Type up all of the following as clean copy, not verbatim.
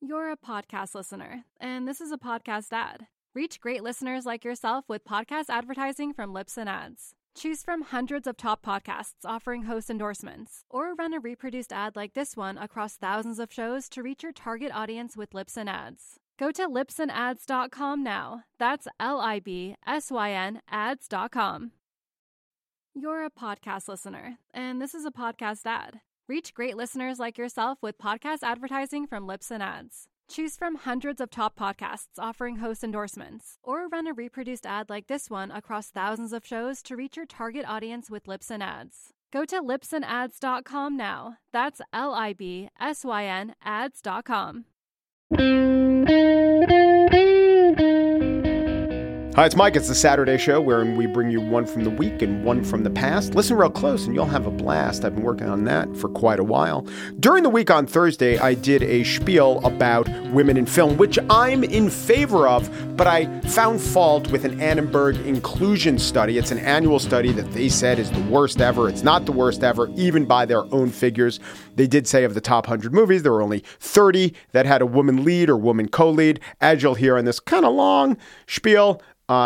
You're a podcast listener, and this is a podcast ad. Reach great listeners like yourself with podcast advertising from Libsyn Ads. Choose from hundreds of top podcasts offering host endorsements, or run a reproduced ad like this one across thousands of shows to reach your target audience with Libsyn Ads. Go to libsynads.com now. That's LIBSYN ads.com. You're a podcast listener, and this is a podcast ad. Reach great listeners like yourself with podcast advertising from Libsyn Ads. Choose from hundreds of top podcasts offering host endorsements, or run a reproduced ad like this one across thousands of shows to reach your target audience with Libsyn Ads. Go to libsynads.com now. That's LIBSYN ads.com. Hi, it's Mike. It's the Saturday Show, wherein we bring you one from the week and one from the past. Listen real close and you'll have a blast. I've been working on that for quite a while. During the week on Thursday, I did a spiel about women in film, which I'm in favor of, but I found fault with an Annenberg inclusion study. It's an annual study that they said is the worst ever. It's not the worst ever, even by their own figures. They did say of the top 100 movies, there were only 30 that had a woman lead or woman co-lead. As you'll hear in this kind of long spiel,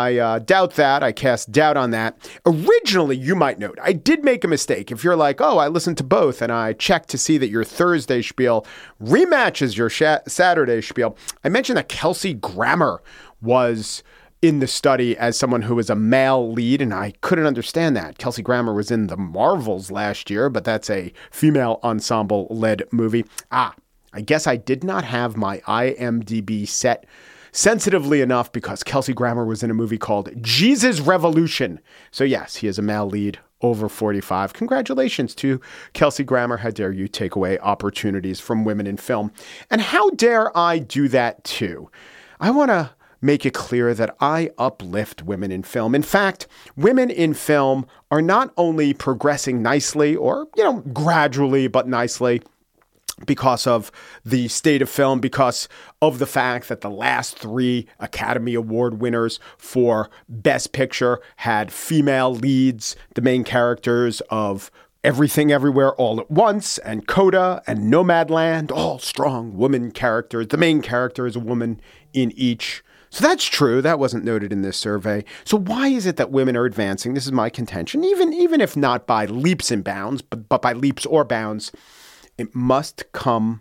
I doubt that. I cast doubt on that. Originally, you might note, I did make a mistake. If you're like, oh, I listened to both and I checked to see that your Thursday spiel rematches your Saturday spiel, I mentioned that Kelsey Grammer was in the study as someone who was a male lead, and I couldn't understand that. Kelsey Grammer was in The Marvels last year, but that's a female ensemble-led movie. I guess I did not have my IMDb set sensitively enough because Kelsey Grammer was in a movie called Jesus Revolution. So yes, he is a male lead over 45. Congratulations to Kelsey Grammer. How dare you take away opportunities from women in film? And how dare I do that too? I want to make it clear that I uplift women in film. In fact, women in film are not only progressing nicely or, gradually but nicely, because of the state of film, because of the fact that the last 3 Academy Award winners for Best Picture had female leads, the main characters of Everything Everywhere All at Once and Coda and Nomadland, all strong woman characters. The main character is a woman in each. So that's true. That wasn't noted in this survey. So why is it that women are advancing? This is my contention, even if not by leaps and bounds, but by leaps or bounds. It must come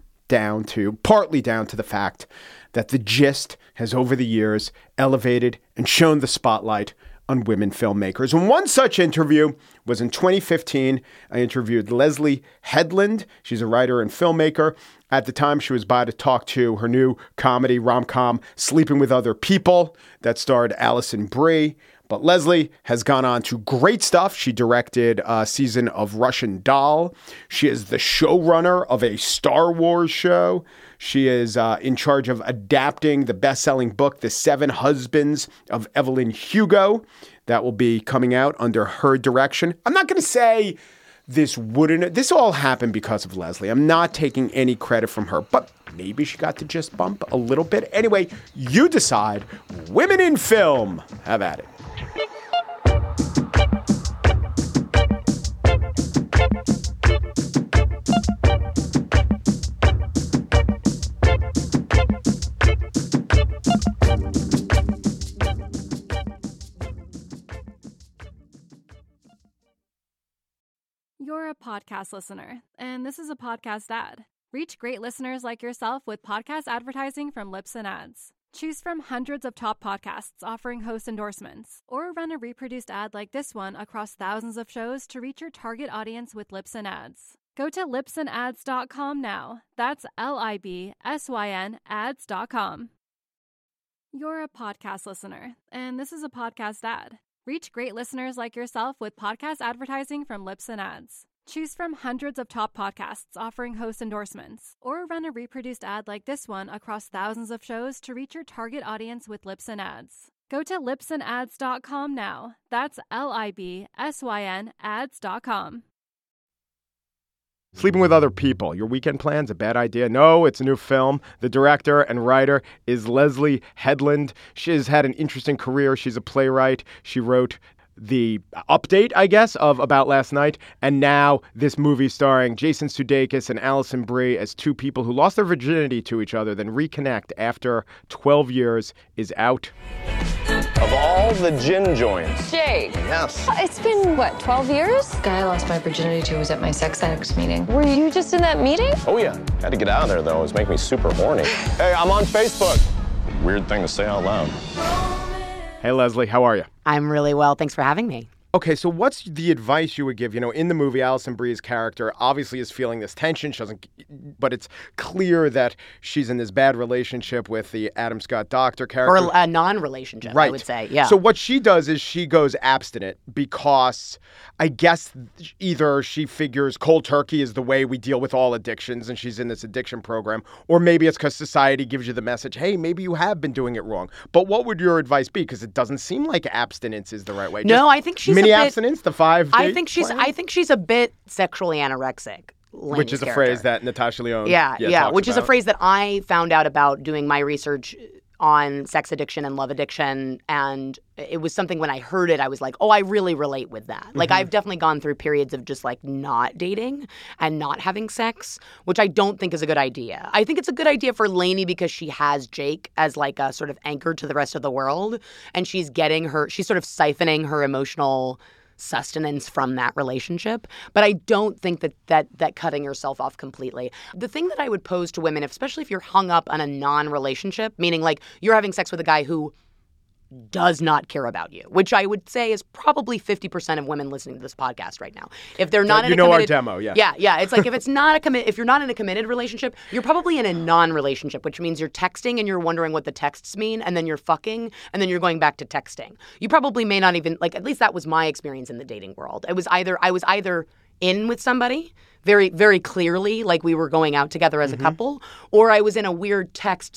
partly down to the fact that the gist has over the years elevated and shown the spotlight on women filmmakers. And one such interview was in 2015. I interviewed Leslie Headland. She's a writer and filmmaker. At the time, she was by to talk to her new comedy rom-com, Sleeping with Other People, that starred Alison Brie. But Leslie has gone on to great stuff. She directed a season of Russian Doll. She is the showrunner of a Star Wars show. She is in charge of adapting the best-selling book, The 7 Husbands of Evelyn Hugo. That will be coming out under her direction. I'm not going to say this all happened because of Leslie. I'm not taking any credit from her, but maybe she got to just bump a little bit. Anyway, you decide. Women in film. Have at it. You're a podcast listener, and this is a podcast ad. Reach great listeners like yourself with podcast advertising from Libsyn Ads. Choose from hundreds of top podcasts offering host endorsements, or run a reproduced ad like this one across thousands of shows to reach your target audience with Libsyn Ads. Go to libsynads.com now. That's LIBSYN ads.com. You're a podcast listener, and this is a podcast ad. Reach great listeners like yourself with podcast advertising from Libsyn Ads. Choose from hundreds of top podcasts offering host endorsements, or run a reproduced ad like this one across thousands of shows to reach your target audience with Libsyn Ads. Go to libsynads.com now. That's LIBSYN ads.com. Sleeping with Other People. Your weekend plan's a bad idea? No, it's a new film. The director and writer is Leslie Headland. She has had an interesting career. She's a playwright. She wrote the update, I guess, of About Last Night. And now this movie starring Jason Sudeikis and Alison Brie as two people who lost their virginity to each other, then reconnect after 12 years is out. Of all the gin joints. Jake. Yes. It's been, 12 years? The guy I lost my virginity to was at my sex addicts meeting. Were you just in that meeting? Oh, yeah. Had to get out of there, though. It was making me super horny. Hey, I'm on Facebook. Weird thing to say out loud. Hey, Leslie, how are you? I'm really well. Thanks for having me. Okay, so what's the advice you would give? In the movie, Alison Brie's character obviously is feeling this tension. She doesn't, but it's clear that she's in this bad relationship with the Adam Scott doctor character. Or a non-relationship, right. I would say. Yeah. So what she does is she goes abstinent because I guess either she figures cold turkey is the way we deal with all addictions and she's in this addiction program, or maybe it's because society gives you the message, hey, maybe you have been doing it wrong. But what would your advice be? Because it doesn't seem like abstinence is the right way. No, I think she's mini a bit, abstinence, the 5 I think she's a bit sexually anorexic. Which is a character. phrase that Natasha Lyonne Yeah, which is a about. phrase that I found out about doing my research on sex addiction and love addiction. And it was something when I heard it, I was like, oh, I really relate with that. Like, I've definitely gone through periods of just like not dating and not having sex, which I don't think is a good idea. I think it's a good idea for Lainey because she has Jake as like a sort of anchor to the rest of the world. And she's sort of siphoning her emotional sustenance from that relationship. But I don't think that cutting yourself off completely. The thing that I would pose to women, especially if you're hung up on a non-relationship, meaning like you're having sex with a guy who does not care about you, which I would say is probably 50% of women listening to this podcast right now. If they're not in a committed, our demo, yeah. Yeah. It's like if you're not in a committed relationship, you're probably in a non-relationship, which means you're texting and you're wondering what the texts mean, and then you're fucking, and then you're going back to texting. You probably may not even, like, at least that was my experience in the dating world. I was either in with somebody very, very clearly, like we were going out together as a couple, or I was in a weird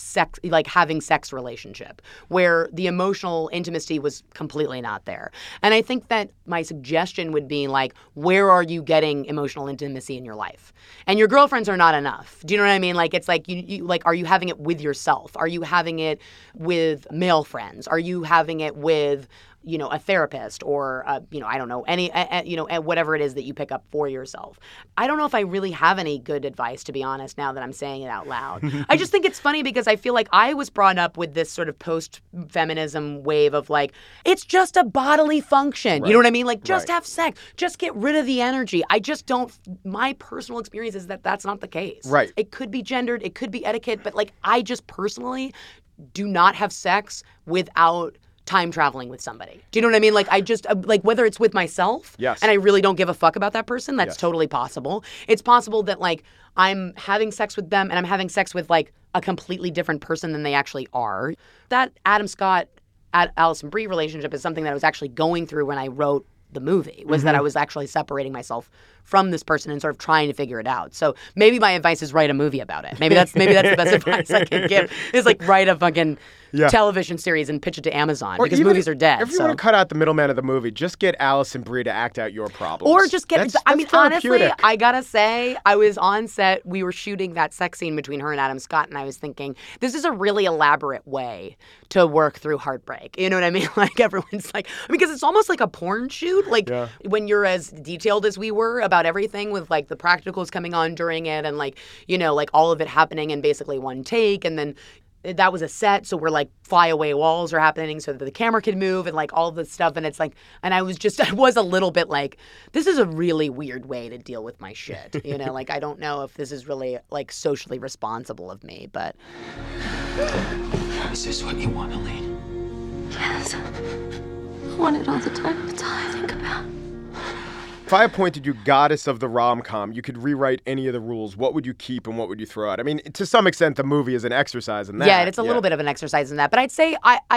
having sex relationship where the emotional intimacy was completely not there. And I think that my suggestion would be like, where are you getting emotional intimacy in your life? And your girlfriends are not enough. Do you know what I mean? Like, it's like, you like, are you having it with yourself? Are you having it with male friends? Are you having it with a therapist or, I don't know, any, whatever it is that you pick up for yourself. I don't know if I really have any good advice, to be honest, now that I'm saying it out loud. I just think it's funny because I feel like I was brought up with this sort of post-feminism wave of like, it's just a bodily function. Right. You know what I mean? Like, just have sex. Just get rid of the energy. I just don't, my personal experience is that that's not the case. Right. It could be gendered. It could be etiquette. But like, I just personally do not have sex without time traveling with somebody. Do you know what I mean? Like, I just, like, whether it's with myself, yes, and I really don't give a fuck about that person, that's yes, totally possible. It's possible that, like, I'm having sex with them and I'm having sex with, like, a completely different person than they actually are. That Adam Scott, Alison Brie relationship is something that I was actually going through when I wrote the movie, was that I was actually separating myself from this person and sort of trying to figure it out. So maybe my advice is write a movie about it. Maybe that's the best advice I can give, is like write a fucking television series and pitch it to Amazon, or because movies are dead. If you want to cut out the middleman of the movie, just get Alison Brie to act out your problems. Or just get, I mean, honestly, therapeutic. I gotta say, I was on set, we were shooting that sex scene between her and Adam Scott, and I was thinking, this is a really elaborate way to work through heartbreak. You know what I mean? Like, everyone's like, because it's almost like a porn shoot. Like, when you're as detailed as we were about everything with, like, the practicals coming on during it and, like, like all of it happening in basically one take, and then that was a set, so we're like flyaway walls are happening so that the camera can move and like all of this stuff, and it's like, and I was a little bit like, this is a really weird way to deal with my shit, like, I don't know if this is really like socially responsible of me, but. Is this what you want, Elaine? Yes. I want it all the time. It's all I think about. If I appointed you goddess of the rom-com, you could rewrite any of the rules. What would you keep and what would you throw out? I mean, to some extent, the movie is an exercise in that. Yeah, it's a little bit of an exercise in that. But I'd say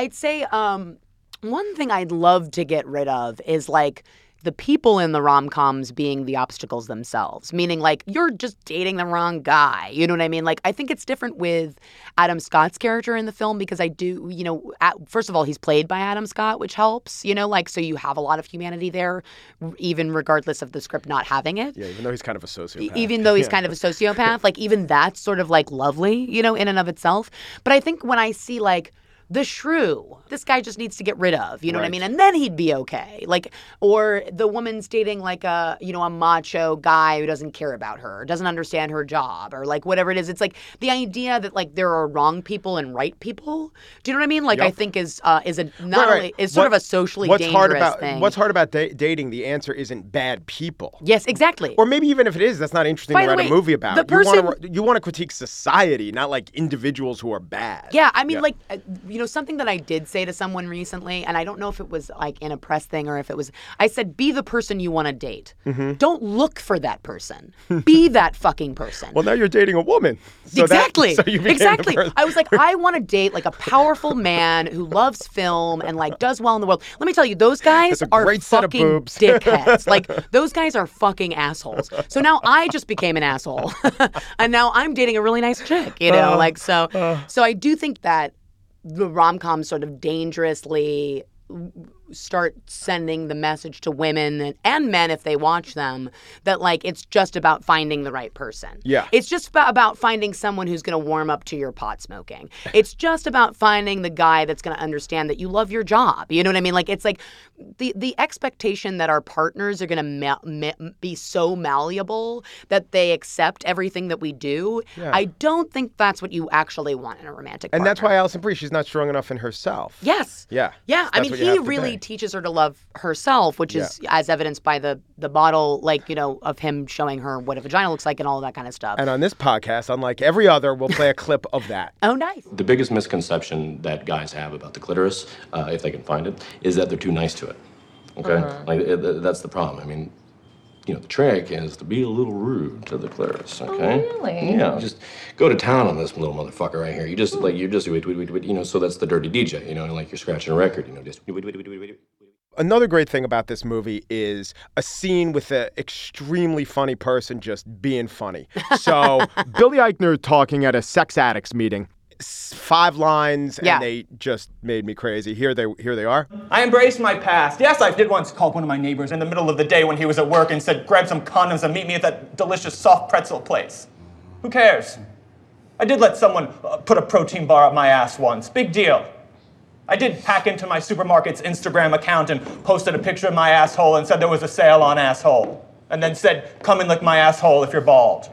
one thing I'd love to get rid of is like the people in the rom-coms being the obstacles themselves, meaning like you're just dating the wrong guy. You know what I mean? Like, I think it's different with Adam Scott's character in the film because I do, first of all, he's played by Adam Scott, which helps, like, so you have a lot of humanity there, even regardless of the script not having it. Yeah, even though he's kind of a sociopath. Even though he's kind of a sociopath, like, even that's sort of like lovely, in and of itself. But I think when I see like the shrew. This guy just needs to get rid of, you know what I mean? And then he'd be okay. Like, or the woman's dating like a macho guy who doesn't care about her, doesn't understand her job, or like whatever it is. It's like the idea that like there are wrong people and right people. Do you know what I mean? Like, I think is sort of a socially dangerous thing. What's hard about dating? The answer isn't bad people. Yes, exactly. Or maybe even if it is, that's not interesting to write a movie about. You want to critique society, not like individuals who are bad. Yeah, I mean, like, something that I did say to someone recently, and I don't know if it was like in a press thing or if it was, I said, be the person you want to date. Mm-hmm. Don't look for that person. Be that fucking person. Well, now you're dating a woman. So exactly. Exactly. I was like, I want to date like a powerful man who loves film and like does well in the world. Let me tell you, those guys are fucking dickheads. Like, those guys are fucking assholes. So now I just became an asshole. And now I'm dating a really nice chick, So I do think that the rom-coms sort of dangerously start sending the message to women and men if they watch them that like it's just about finding the right person. Yeah. It's just about finding someone who's going to warm up to your pot smoking. It's just about finding the guy that's going to understand that you love your job. You know what I mean? Like it's like the expectation that our partners are going to be so malleable that they accept everything that we do. Yeah. I don't think that's what you actually want in a romantic partner. And that's why Alison Brie, she's not strong enough in herself. Yes. Yeah. Yeah. I mean, he really teaches her to love herself, which is as evidenced by the bottle, like, of him showing her what a vagina looks like and all of that kind of stuff. And on this podcast, unlike every other, we'll play a clip of that. Oh, nice. The biggest misconception that guys have about the clitoris, if they can find it, is that they're too nice to it. Okay? That's the problem. I mean, the trick is to be a little rude to the clitoris, okay? Oh, really? Yeah, just go to town on this little motherfucker right here. So that's the dirty DJ, like you're scratching a record, just. Another great thing about this movie is a scene with an extremely funny person just being funny. So Billy Eichner talking at a sex addicts meeting. 5 lines, and they just made me crazy. Here they are. I embraced my past. Yes, I did once call one of my neighbors in the middle of the day when he was at work and said, grab some condoms and meet me at that delicious soft pretzel place. Who cares? I did let someone put a protein bar up my ass once. Big deal. I did hack into my supermarket's Instagram account and posted a picture of my asshole and said there was a sale on asshole. And then said, come and lick my asshole if you're bald.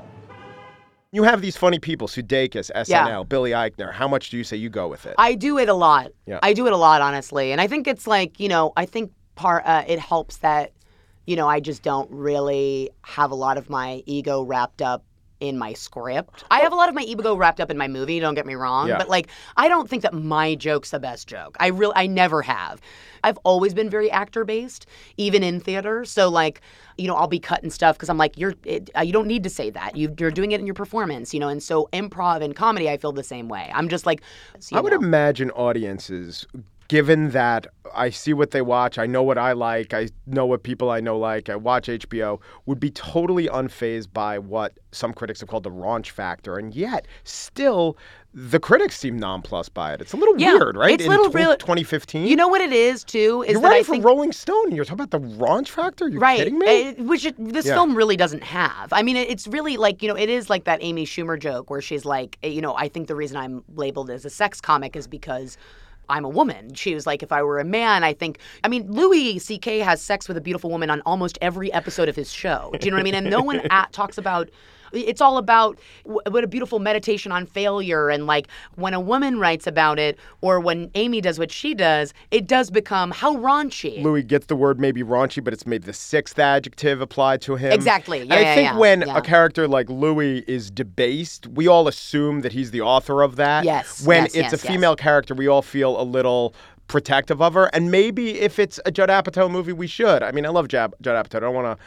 You have these funny people, Sudeikis, SNL, Billy Eichner. How much do you say you go with it? I do it a lot. Yeah. I do it a lot, honestly. And I think it's like, I think it helps that, I just don't really have a lot of my ego wrapped up in my script. I have a lot of my ego wrapped up in my movie, don't get me wrong. But like, I don't think that my joke's the best joke. I never have. I've always been very actor-based, even in theater. So like, I'll be cutting stuff because I'm like, you don't need to say that. You're doing it in your performance, and so improv and comedy, I feel the same way. I'm just like, I would imagine audiences, given that I see what they watch, I know what I like, I know what people I know like, I watch HBO, would be totally unfazed by what some critics have called the raunch factor. And yet, still, the critics seem nonplussed by it. It's a little weird, right? It's a little real. 2015. You know what it is, too? You're writing for Rolling Stone, and you're talking about the raunch factor? You're kidding me? Which this film really doesn't have. I mean, it's really like, it is like that Amy Schumer joke where she's like, I think the reason I'm labeled as a sex comic is because I'm a woman. She was like, if I were a man, Louis C.K. has sex with a beautiful woman on almost every episode of his show. Do you know what I mean? And no one talks about, it's all about what a beautiful meditation on failure. And like when a woman writes about it or when Amy does what she does, it does become how raunchy. Louis gets the word maybe raunchy, but it's made the 6th adjective applied to him. Exactly. And I think when a character like Louis is debased, we all assume that he's the author of that. Yes. When it's a female character, we all feel a little protective of her. And maybe if it's a Judd Apatow movie, we should. I mean, I love Judd Apatow. I don't want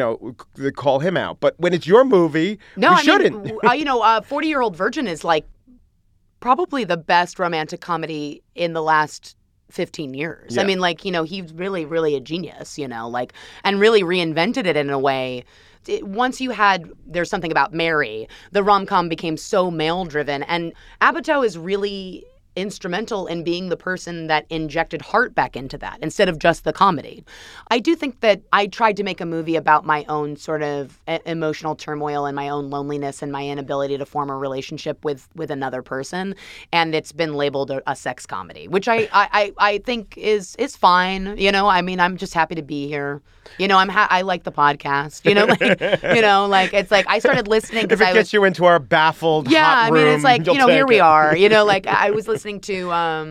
to, call him out. But when it's your movie, we shouldn't. 40-Year-Old Virgin is like probably the best romantic comedy in the last 15 years. Yeah. I mean, like, he's really, really a genius, and really reinvented it in a way. Once you had There's Something About Mary, the rom-com became so male-driven. And Apatow is really instrumental in being the person that injected heart back into that instead of just the comedy. I do think that I tried to make a movie about my own sort of emotional turmoil and my own loneliness and my inability to form a relationship with another person, and it's been labeled a sex comedy, which I think is fine. You know, I mean, I'm just happy to be here. You know, I like the podcast. You know, like it's like I started listening if it gets you into our baffled hot room, I mean, it's like, here we are. You know, like I was listening to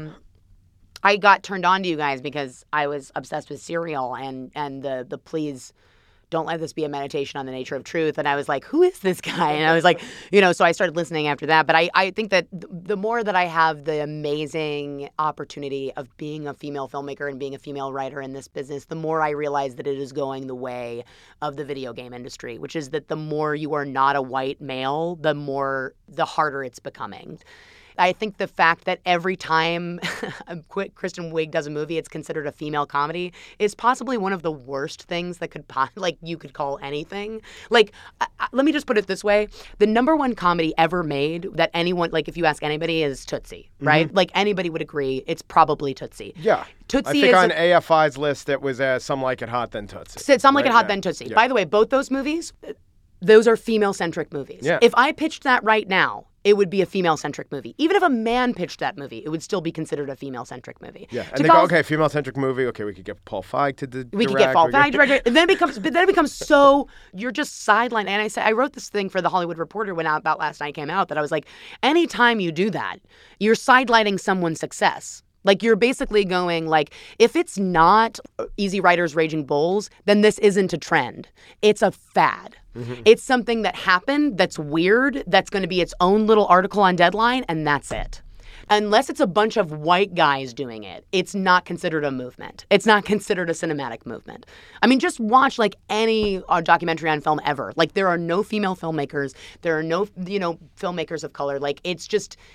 I got turned on to you guys because I was obsessed with Serial and the please don't let this be a meditation on the nature of truth. And I was like, who is this guy? And I was like, so I started listening after that. But I think that the more that I have the amazing opportunity of being a female filmmaker and being a female writer in this business, the more I realize that it is going the way of the video game industry, which is that the more you are not a white male, the harder it's becoming. I think the fact that every time Kristen Wiig does a movie, it's considered a female comedy is possibly one of the worst things that you could call anything. Like, let me just put it this way. The number one comedy ever made that anyone, like if you ask anybody, is Tootsie, right? Like anybody would agree it's probably Tootsie. Yeah. Tootsie I think on AFI's list it was Some Like It Hot Then Tootsie. Some Like It Hot Then Tootsie. Yeah. By the way, both those movies, those are female-centric movies. Yeah. If I pitched that right now, it would be a female-centric movie. Even if a man pitched that movie, it would still be considered a female-centric movie. Yeah, and they go, okay, female-centric movie. Okay, we could get Paul Feig to direct. We could get Paul Feig to direct. And then it becomes so you're just sidelined. And I wrote this thing for the Hollywood Reporter when About Last Night came out that I was like, anytime you do that, you're sidelining someone's success. Like, you're basically going, like, if it's not Easy Riders, Raging Bulls, then this isn't a trend. It's a fad. Mm-hmm. It's something that happened that's weird, that's going to be its own little article on Deadline, and that's it. Unless it's a bunch of white guys doing it, it's not considered a movement. It's not considered a cinematic movement. I mean, just watch, like, any documentary on film ever. Like, there are no female filmmakers. There are no, filmmakers of color. Like, it's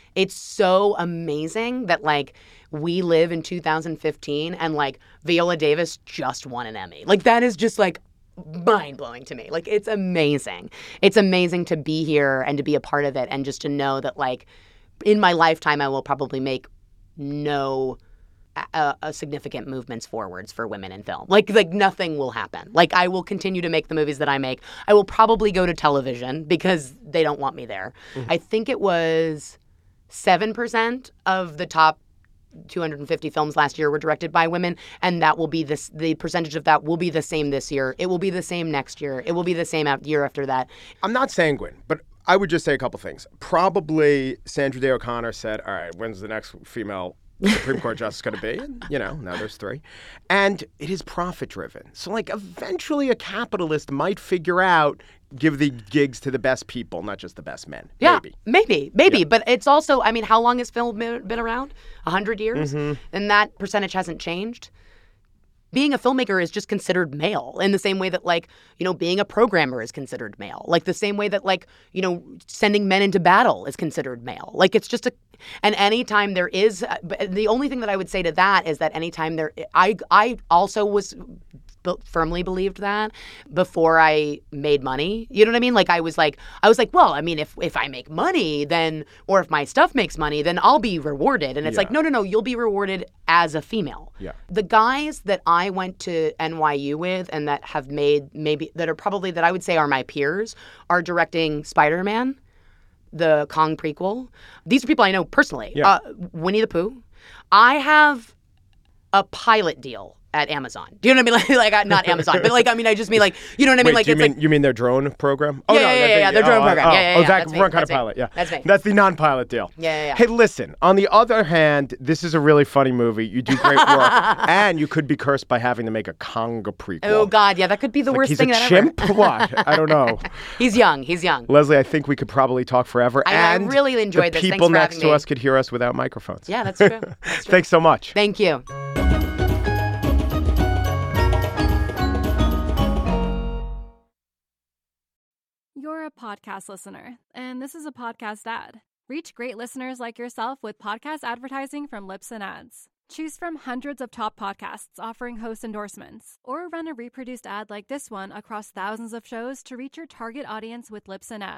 so amazing that, like, we live in 2015 and, like, Viola Davis just won an Emmy. Like, that is just, like, mind-blowing to me. Like, it's amazing. It's amazing to be here and to be a part of it and just to know that, like, in my lifetime, I will probably make no significant movements forwards for women in film. Like nothing will happen. Like, I will continue to make the movies that I make. I will probably go to television because they don't want me there. Mm-hmm. I think it was 7% of the top 250 films last year were directed by women, and that will be the percentage of that will be the same this year. It will be the same next year. It will be the same year after that. I'm not sanguine, but I would just say a couple things. Probably Sandra Day O'Connor said, all right, when's the next female Supreme Court justice going to be? And, now there's 3. And it is profit-driven. So, like, eventually a capitalist might figure out, give the gigs to the best people, not just the best men. Yeah, maybe. Yeah. But it's also, I mean, how long has film been around? 100 years? Mm-hmm. And that percentage hasn't changed. Being a filmmaker is just considered male in the same way that, like, being a programmer is considered male. Like, the same way that, like, sending men into battle is considered male. Like, it's just and anytime there is, the only thing that I would say to that is that anytime I also was firmly believed that before I made money. You know what I mean? Like, I was like, well, I mean, if I make money, then, or if my stuff makes money, then I'll be rewarded. And it's like, no, you'll be rewarded as a female. Yeah. The guys that I went to NYU with and that have made that are probably, that I would say are my peers, are directing Spider-Man, the Kong prequel. These are people I know personally. Yeah. Winnie the Pooh. I have a pilot deal at Amazon. Do you know what I mean? Like not Amazon, but like, I mean, I just mean like, you know what I mean? Wait, like, you mean their drone program? Oh, yeah, their drone program. Yeah. That one kind of pilot. Yeah, that's me. That's the non-pilot deal. Yeah. Hey, listen. On the other hand, this is a really funny movie. You do great work, and you could be cursed by having to make a Conga prequel. Oh God, yeah, that could be the worst thing ever. He's a chimp. What? I don't know. He's young. Leslie, I think we could probably talk forever. I really enjoyed this. People next to us could hear us without microphones. Yeah, that's true. Thanks so much. Thank you. You're a podcast listener, and this is a podcast ad. Reach great listeners like yourself with podcast advertising from Lips and Ads. Choose from hundreds of top podcasts offering host endorsements, or run a reproduced ad like this one across thousands of shows to reach your target audience with Lips and Ads.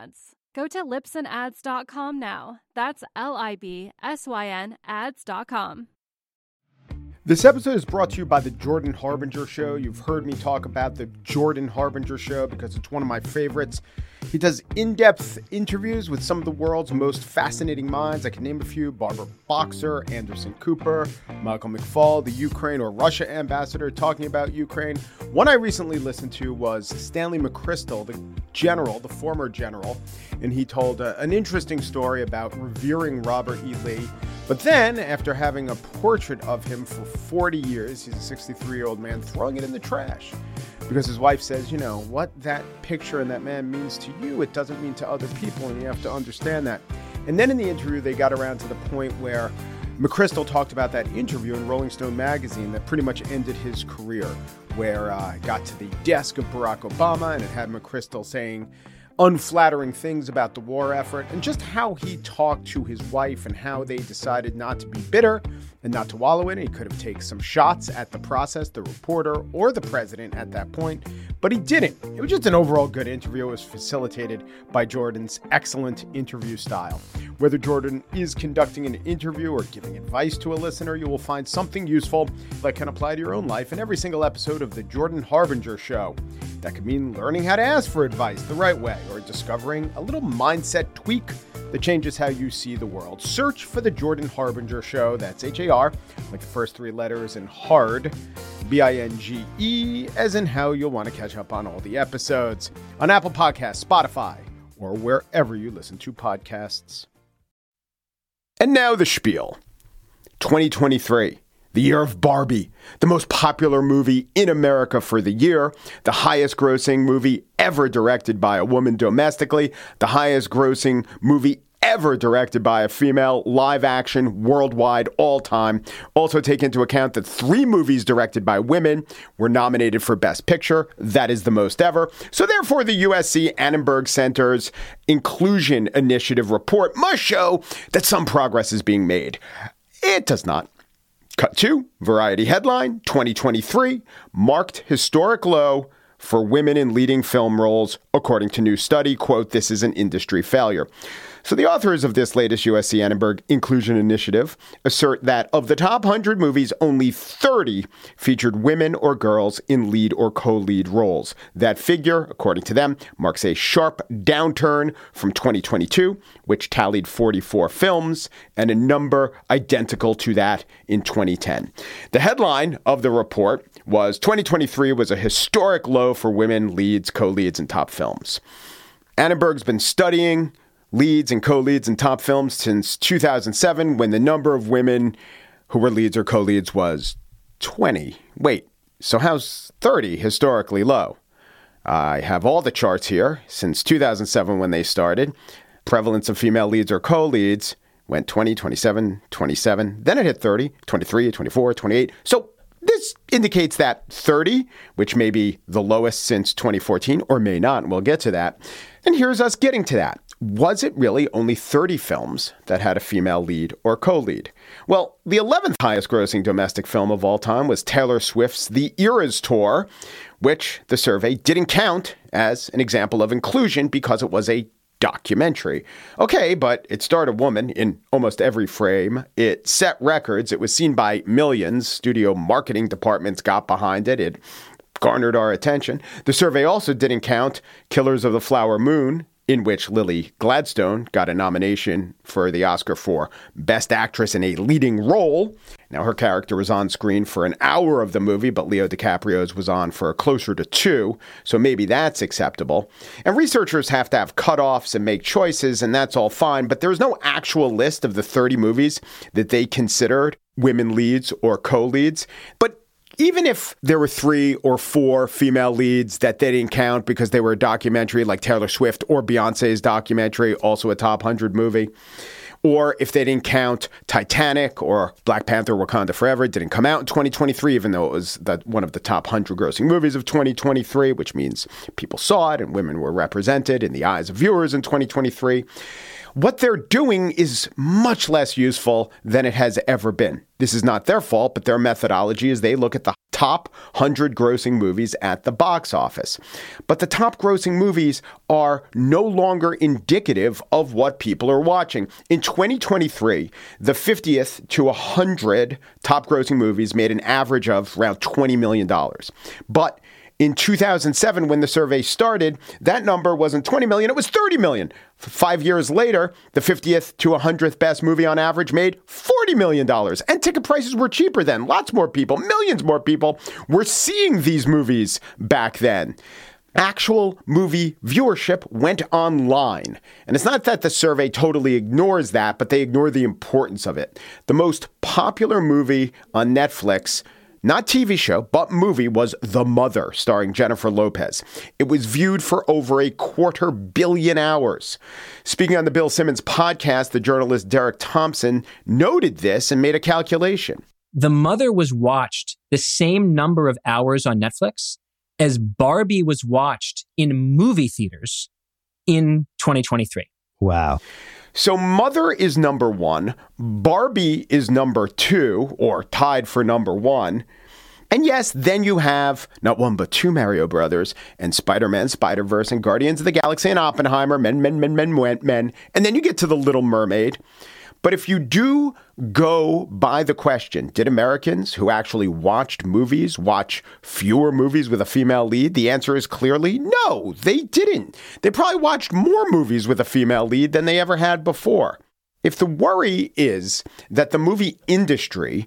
Go to libsynads.com now. That's LIBSYN ads.com. This episode is brought to you by the Jordan Harbinger Show. You've heard me talk about the Jordan Harbinger Show because it's one of my favorites. He does in-depth interviews with some of the world's most fascinating minds. I can name a few: Barbara Boxer, Anderson Cooper, Michael McFaul, the Ukraine or Russia ambassador talking about Ukraine. One I recently listened to was Stanley McChrystal, the former general, and he told an interesting story about revering Robert E. Lee. But then, after having a portrait of him for 40 years, he's a 63-year-old man, throwing it in the trash. Because his wife says, you know, what that picture and that man means to you, it doesn't mean to other people, and you have to understand that. And then in the interview, they got around to the point where McChrystal talked about that interview in Rolling Stone magazine that pretty much ended his career, where it got to the desk of Barack Obama, and it had McChrystal saying unflattering things about the war effort, and just how he talked to his wife and how they decided not to be bitter and not to wallow in it. He could have taken some shots at the process, the reporter, or the president at that point, but he didn't. It was just an overall good interview. It was facilitated by Jordan's excellent interview style. Whether Jordan is conducting an interview or giving advice to a listener, you will find something useful that can apply to your own life in every single episode of The Jordan Harbinger Show. That could mean learning how to ask for advice the right way, or discovering a little mindset tweak that changes how you see the world. Search for The Jordan Harbinger Show. That's H-A-R, like the first three letters, and hard, B-I-N-G-E, as in how you'll want to catch up on all the episodes on Apple Podcasts, Spotify, or wherever you listen to podcasts. And now the spiel. 2023. The year of Barbie, the most popular movie in America for the year, the highest grossing movie ever directed by a woman domestically, the highest grossing movie ever directed by a female, live action, worldwide, all time. Also take into account that 3 movies directed by women were nominated for Best Picture. That is the most ever. So therefore, the USC Annenberg Center's Inclusion Initiative report must show that some progress is being made. It does not. Cut to Variety headline, 2023 marked historic low for women in leading film roles, according to new study. Quote, this is an industry failure. So the authors of this latest USC Annenberg Inclusion Initiative assert that of the top 100 movies, only 30 featured women or girls in lead or co-lead roles. That figure, according to them, marks a sharp downturn from 2022, which tallied 44 films, and a number identical to that in 2010. The headline of the report was 2023 was a historic low for women leads, co-leads, and top films. Annenberg's been studying leads and co-leads in top films since 2007, when the number of women who were leads or co-leads was 20. Wait, so how's 30 historically low? I have all the charts here since 2007 when they started. Prevalence of female leads or co-leads went 20, 27, 27. Then it hit 30, 23, 24, 28. So this indicates that 30, which may be the lowest since 2014, or may not, and we'll get to that. And here's us getting to that. Was it really only 30 films that had a female lead or co-lead? Well, the 11th highest grossing domestic film of all time was Taylor Swift's The Eras Tour, which the survey didn't count as an example of inclusion because it was a documentary. Okay, but it starred a woman in almost every frame. It set records. It was seen by millions. Studio marketing departments got behind it. It garnered our attention. The survey also didn't count Killers of the Flower Moon, in which Lily Gladstone got a nomination for the Oscar for Best Actress in a Leading Role. Now, her character was on screen for an hour of the movie, but Leo DiCaprio's was on for closer to 2, so maybe that's acceptable. And researchers have to have cutoffs and make choices, and that's all fine, but there's no actual list of the 30 movies that they considered women leads or co-leads. But even if there were 3 or 4 female leads that they didn't count because they were a documentary like Taylor Swift or Beyonce's documentary, also a top 100 movie, or if they didn't count Titanic or Black Panther Wakanda Forever, it didn't come out in 2023, even though it was one of the top 100 grossing movies of 2023, which means people saw it and women were represented in the eyes of viewers in 2023. what they're doing is much less useful than it has ever been. This is not their fault, but their methodology is they look at the top 100 grossing movies at the box office. But the top grossing movies are no longer indicative of what people are watching. In 2023, the 50th to 100 top grossing movies made an average of around $20 million. But in 2007, when the survey started, that number wasn't 20 million, it was 30 million. 5 years later, the 50th to 100th best movie on average made $40 million. And ticket prices were cheaper then. Lots more people, millions more people were seeing these movies back then. Actual movie viewership went online. And it's not that the survey totally ignores that, but they ignore the importance of it. The most popular movie on Netflix, not TV show, but movie, was The Mother, starring Jennifer Lopez. It was viewed for over 250 million hours. Speaking on the Bill Simmons podcast, the journalist Derek Thompson noted this and made a calculation. The Mother was watched the same number of hours on Netflix as Barbie was watched in movie theaters in 2023. Wow. So Mother is number one, Barbie is number two, or tied for number one. And yes, then you have not one but two Mario Brothers and Spider-Man, Spider-Verse, and Guardians of the Galaxy and Oppenheimer, men. And then you get to The Little Mermaid. But if you do go by the question, did Americans who actually watched movies watch fewer movies with a female lead? The answer is clearly no, they didn't. They probably watched more movies with a female lead than they ever had before. If the worry is that the movie industry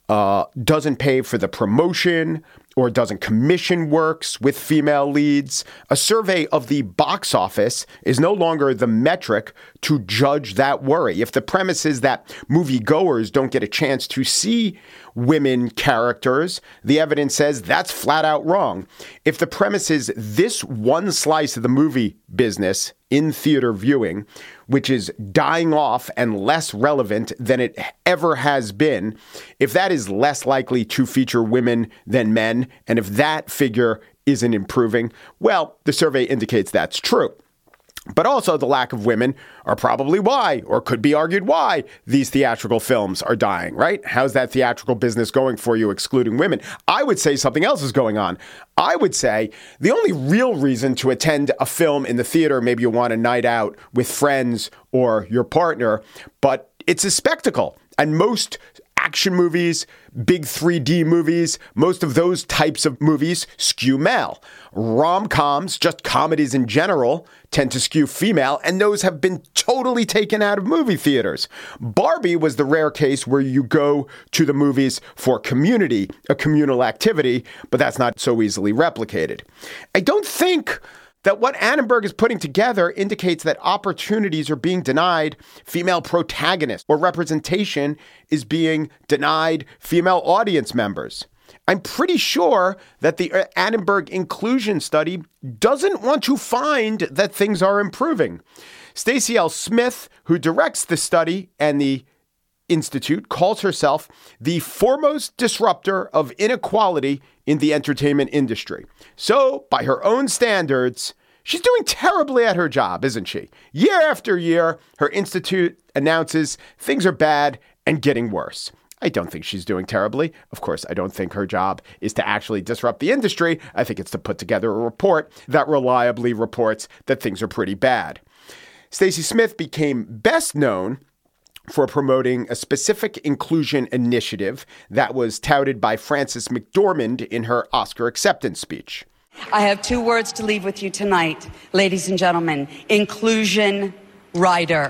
doesn't pay for the promotion or doesn't commission works with female leads, a survey of the box office is no longer the metric to judge that worry. If the premise is that moviegoers don't get a chance to see women characters, the evidence says that's flat out wrong. If the premise is this one slice of the movie business in theater viewing, which is dying off and less relevant than it ever has been, if that is less likely to feature women than men, and if that figure isn't improving, well, the survey indicates that's true. But also the lack of women are probably why, or could be argued why, these theatrical films are dying, right? How's that theatrical business going for you, excluding women? I would say something else is going on. I would say the only real reason to attend a film in the theater, maybe you want a night out with friends or your partner, but it's a spectacle. And most action movies, big 3D movies, most of those types of movies skew male. Rom-coms, just comedies in general, tend to skew female, and those have been totally taken out of movie theaters. Barbie was the rare case where you go to the movies for community, a communal activity, but that's not so easily replicated. I don't think that what Annenberg is putting together indicates that opportunities are being denied female protagonists or representation is being denied female audience members. I'm pretty sure that the Annenberg inclusion study doesn't want to find that things are improving. Stacey L. Smith, who directs the study and the Institute, calls herself the foremost disruptor of inequality in the entertainment industry. So, by her own standards, she's doing terribly at her job, isn't she? Year after year, her institute announces things are bad and getting worse. I don't think she's doing terribly. Of course, I don't think her job is to actually disrupt the industry. I think it's to put together a report that reliably reports that things are pretty bad. Stacey Smith became best known for promoting a specific inclusion initiative that was touted by Frances McDormand in her Oscar acceptance speech. I have two words to leave with you tonight, ladies and gentlemen. Inclusion rider.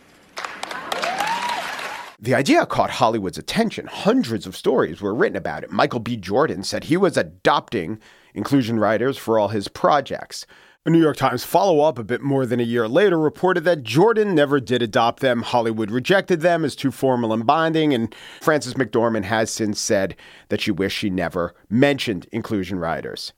The idea caught Hollywood's attention. Hundreds of stories were written about it. Michael B. Jordan said he was adopting inclusion riders for all his projects. A New York Times follow-up a bit more than a year later reported that Jordan never did adopt them. Hollywood rejected them as too formal and binding, and Frances McDormand has since said that she wished she never mentioned inclusion riders.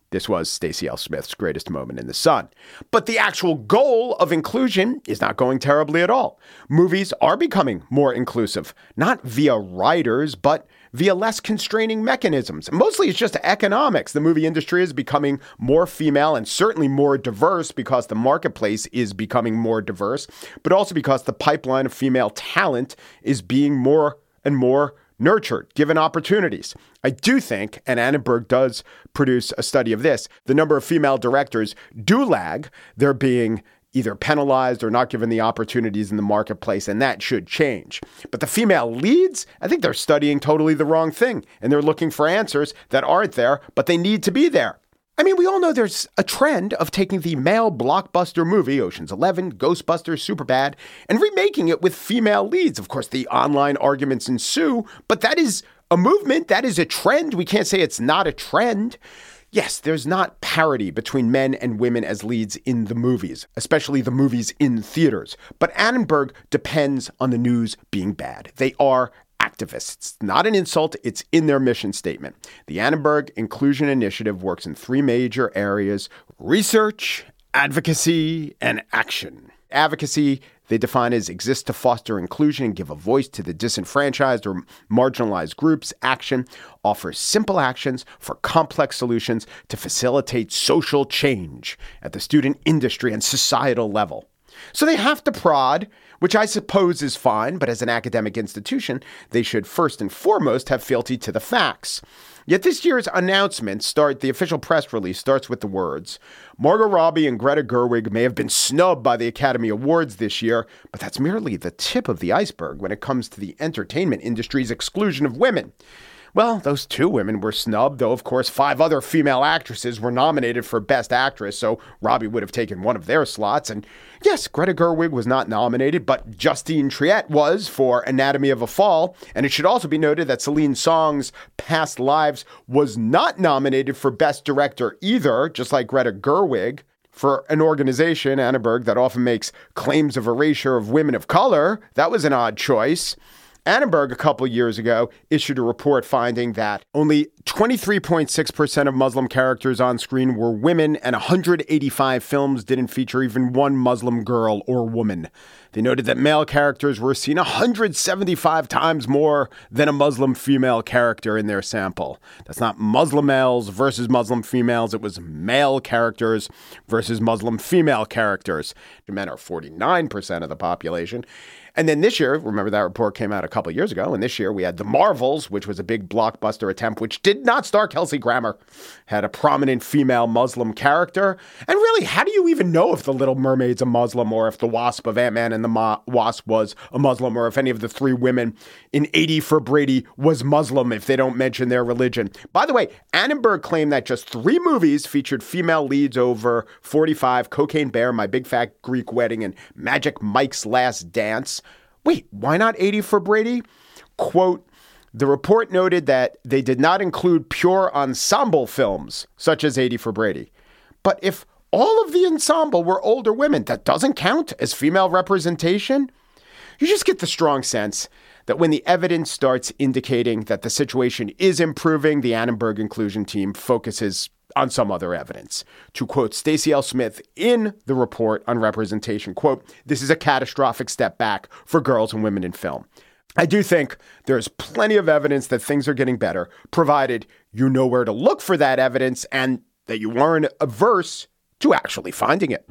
This was Stacey L. Smith's greatest moment in the sun. But the actual goal of inclusion is not going terribly at all. Movies are becoming more inclusive, not via writers, but via less constraining mechanisms. Mostly it's just economics. The movie industry is becoming more female and certainly more diverse because the marketplace is becoming more diverse, but also because the pipeline of female talent is being more and more nurtured, given opportunities. I do think, and Annenberg does produce a study of this, the number of female directors do lag. They're being either penalized or not given the opportunities in the marketplace, and that should change. But the female leads, I think they're studying totally the wrong thing, and they're looking for answers that aren't there, but they need to be there. I mean, we all know there's a trend of taking the male blockbuster movie, Ocean's 11, Ghostbusters, Superbad, and remaking it with female leads. Of course, the online arguments ensue, but that is a movement. That is a trend. We can't say it's not a trend. Yes, there's not parity between men and women as leads in the movies, especially the movies in theaters. But Annenberg depends on the news being bad. They are activists. Not an insult, it's in their mission statement. The Annenberg Inclusion Initiative works in three major areas: research, advocacy, and action. Advocacy, they define as exists to foster inclusion and give a voice to the disenfranchised or marginalized groups. Action offers simple actions for complex solutions to facilitate social change at the student, industry, and societal level. So they have to prod, which I suppose is fine, but as an academic institution, they should first and foremost have fealty to the facts. Yet this year's announcement the official press release starts with the words, Margot Robbie and Greta Gerwig may have been snubbed by the Academy Awards this year, but that's merely the tip of the iceberg when it comes to the entertainment industry's exclusion of women. Well, those two women were snubbed, though, of course, 5 other female actresses were nominated for Best Actress, so Robbie would have taken one of their slots. And yes, Greta Gerwig was not nominated, but Justine Triet was for Anatomy of a Fall. And it should also be noted that Celine Song's Past Lives was not nominated for Best Director either, just like Greta Gerwig. For an organization, Annenberg, that often makes claims of erasure of women of color, that was an odd choice. Annenberg, a couple years ago, issued a report finding that only 23.6% of Muslim characters on screen were women, and 185 films didn't feature even one Muslim girl or woman. They noted that male characters were seen 175 times more than a Muslim female character in their sample. That's not Muslim males versus Muslim females. It was male characters versus Muslim female characters. The men are 49% of the population. And then this year, remember that report came out a couple years ago, and this year we had The Marvels, which was a big blockbuster attempt, which did not star Kelsey Grammer, had a prominent female Muslim character. And really, how do you even know if The Little Mermaid's a Muslim, or if the Wasp of Ant-Man and the Wasp was a Muslim, or if any of the 3 women in 80 for Brady was Muslim, if they don't mention their religion? By the way, Annenberg claimed that just 3 movies featured female leads over 45, Cocaine Bear, My Big Fat Greek Wedding, and Magic Mike's Last Dance. Wait, why not 80 for Brady? Quote, the report noted that they did not include pure ensemble films, such as 80 for Brady. But if all of the ensemble were older women, that doesn't count as female representation? You just get the strong sense that when the evidence starts indicating that the situation is improving, the Annenberg inclusion team focuses on some other evidence. To quote Stacey L. Smith in the report on representation, quote, this is a catastrophic step back for girls and women in film. I do think there's plenty of evidence that things are getting better, provided you know where to look for that evidence and that you aren't averse to actually finding it.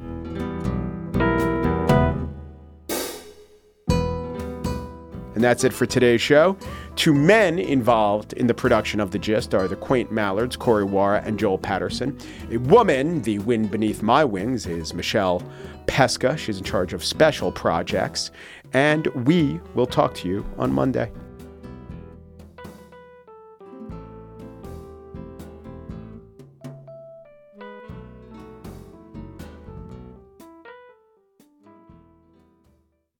And that's it for today's show. 2 men involved in the production of The Gist are the Quaint Mallards, Corey Wara and Joel Patterson. A woman, the wind beneath my wings, is Michelle Pesca. She's in charge of special projects. And we will talk to you on Monday.